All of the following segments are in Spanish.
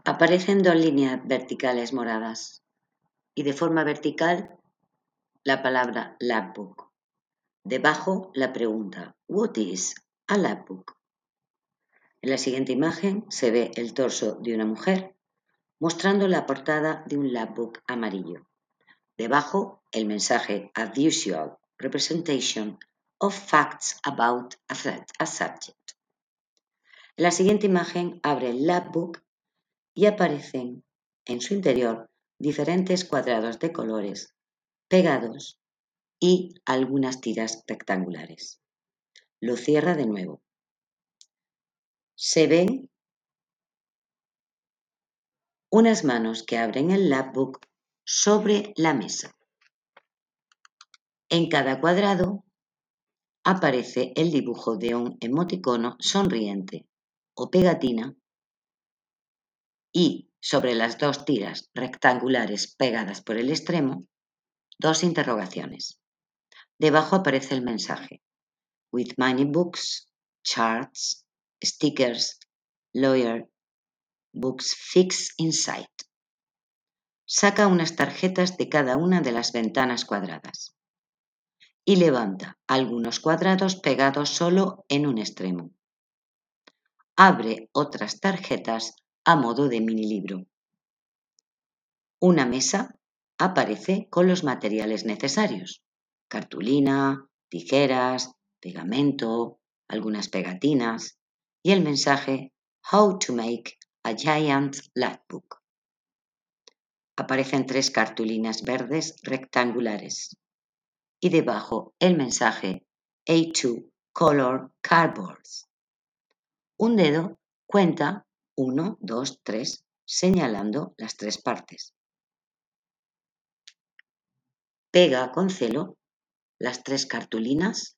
Aparecen dos líneas verticales moradas y de forma vertical la palabra lapbook. Debajo la pregunta "What is a lapbook?". En la siguiente imagen se ve el torso de una mujer mostrando la portada de un lapbook amarillo. Debajo el mensaje "As usual, representation of facts about a subject". En la siguiente imagen abre el lapbook y aparecen en su interior diferentes cuadrados de colores pegados y algunas tiras rectangulares. Lo cierra de nuevo. Se ven unas manos que abren el lapbook sobre la mesa. En cada cuadrado aparece el dibujo de un emoticono sonriente o pegatina y sobre las dos tiras rectangulares pegadas por el extremo, dos interrogaciones. Debajo aparece el mensaje "With many books, charts, stickers, lawyer, books fixed inside". Saca unas tarjetas de cada una de las ventanas cuadradas y levanta algunos cuadrados pegados solo en un extremo. Abre otras tarjetas a modo de mini libro. Una mesa aparece con los materiales necesarios: cartulina, tijeras, pegamento, algunas pegatinas y el mensaje "How to make a giant lapbook". Aparecen 3 cartulinas verdes rectangulares y debajo el mensaje A2 Color Cardboards. Un dedo cuenta 1, 2, 3, señalando las 3 partes. Pega con celo las 3 cartulinas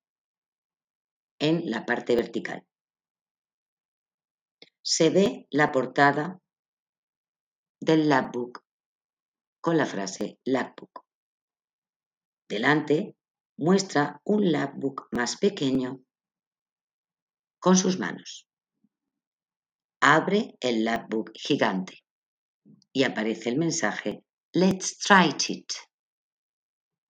en la parte vertical. Se ve la portada del lapbook con la frase lapbook. Delante muestra un lapbook más pequeño con sus manos. Abre el lapbook gigante y aparece el mensaje "Let's try it".